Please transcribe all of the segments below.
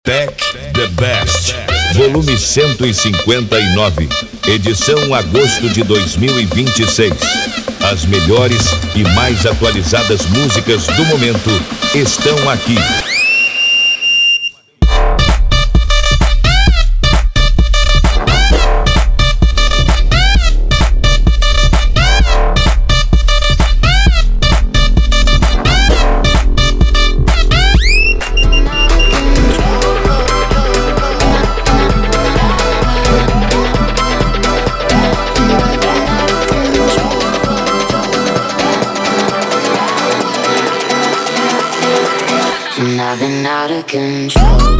Tech The Best, volume 159, edição agosto de 2026. As melhores e mais atualizadas músicas do momento estão aqui. I've been out of control.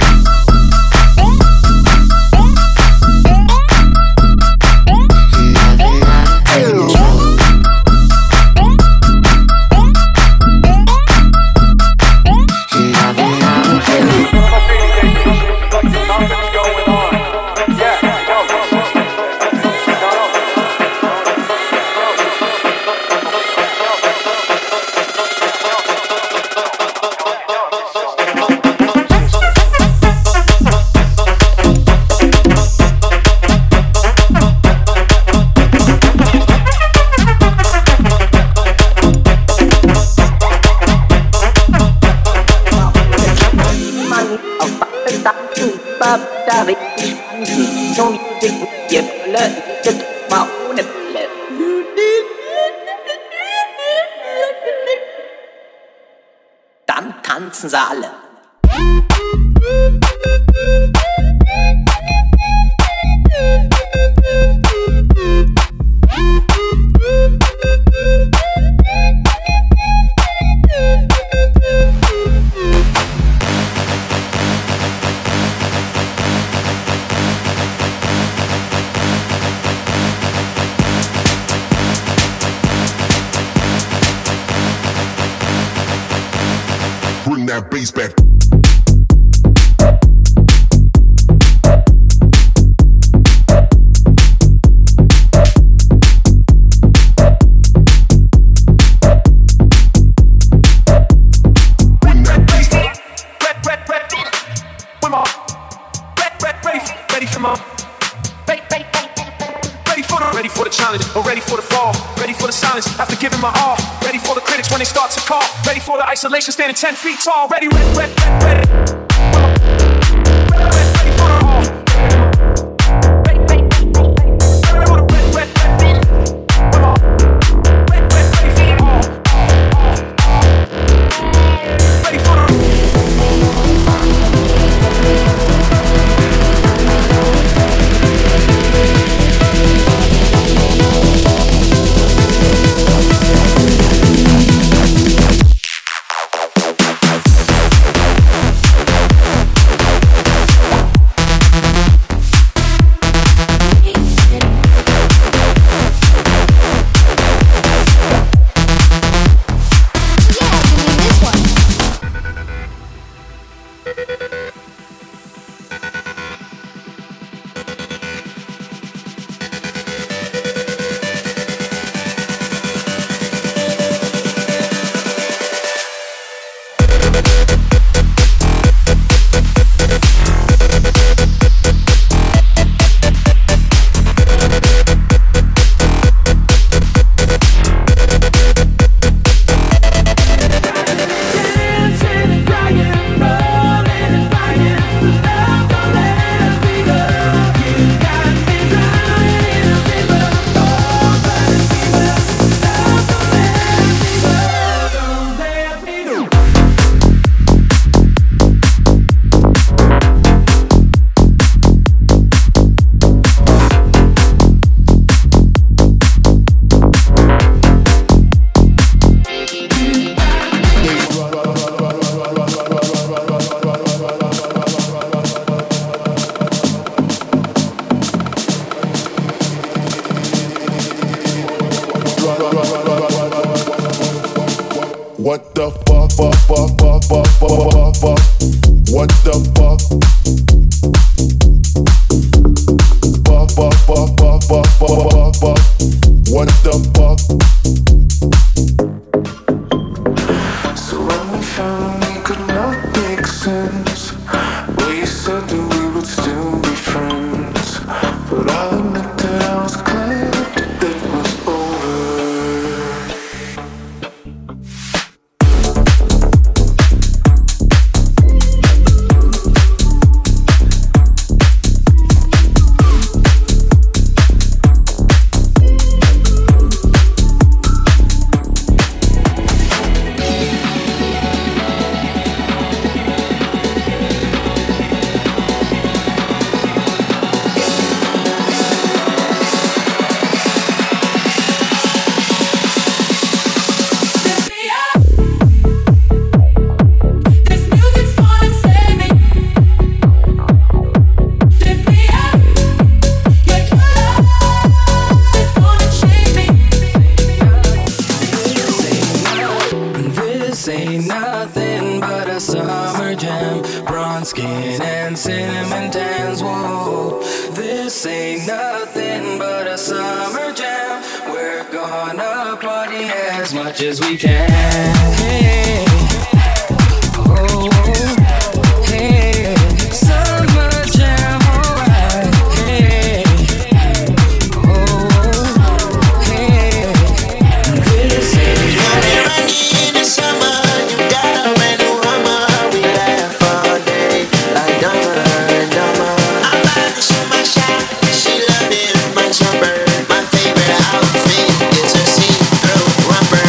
Dann tanzen sie alle. Bring that bass back. Ready for the challenge, or ready for the fall. Ready for the silence, after giving my all. Ready for the critics when they start to call. Ready for the isolation, standing 10 feet tall. Ready, ready, ready, ready. Ready for the all. Ready, ready, ready, ready for the ready, ready, ready. Ready, ready, ready for the all. Ready for the What the fuck, fuck, fuck, fuck, fuck, fuck, fuck, what the fuck? Fuck, fuck, fuck, fuck, fuck, fuck, fuck, what the fuck? So when we found we could not make sense, we said that we would still be friends, but I'll admit that I was glad it was over. As we can. Hey, oh, hey, summer jam, alright. Hey, oh, hey, this ain't right. In the summer, you got a brand new Hummer. We laugh all day like dumber and dumber. I'm about to shoot my shot. She loving my jumper. My favorite outfit is a see-through romper.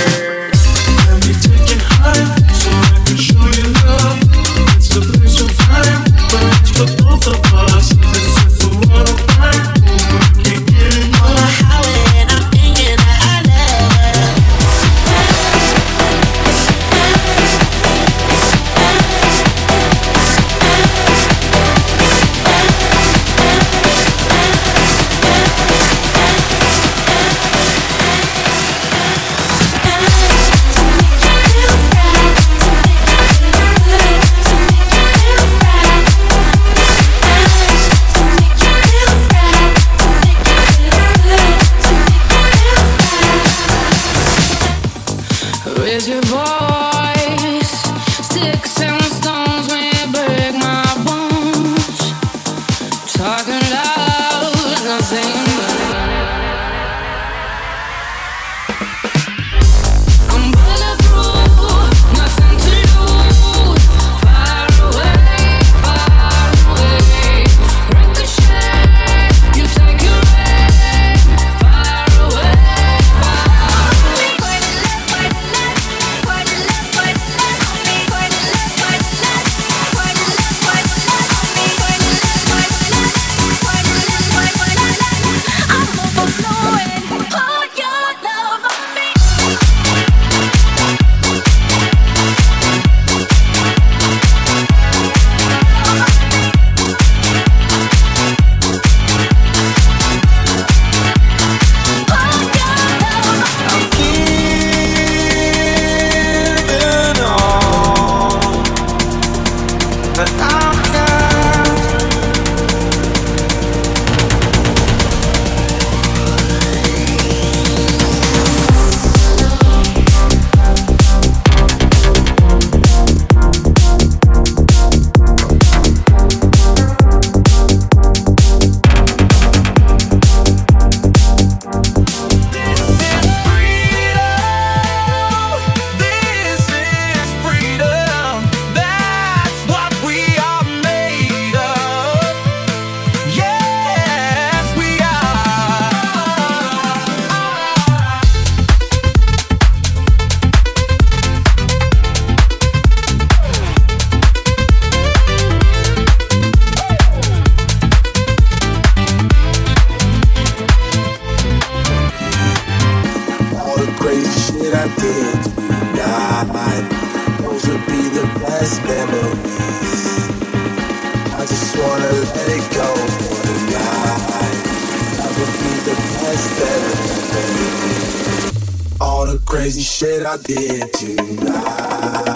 Crazy shit I did tonight.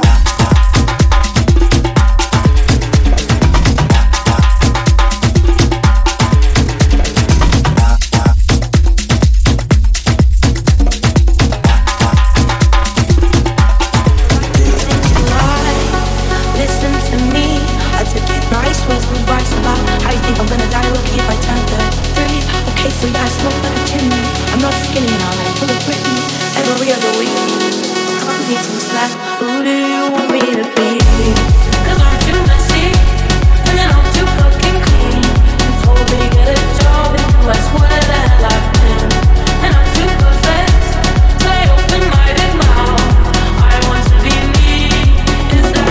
Listen to me, I took it nice with me. talks about how you think I'm gonna die lucky if I turn 33. Okay, so yeah, I smoke like a chimney. I'm not skinny and all that, full of Britney. Every other week, I need some slack. Who do you want me to be? 'Cause I'm too messy, and then I'm too fucking clean. You told me to get a job and do us what the hell I've been. And I'm too perfect, play open-minded mouth. I want to be me, is that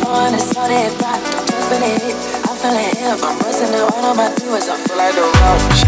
I'm buzzing it, one of my viewers, I feel like the rock.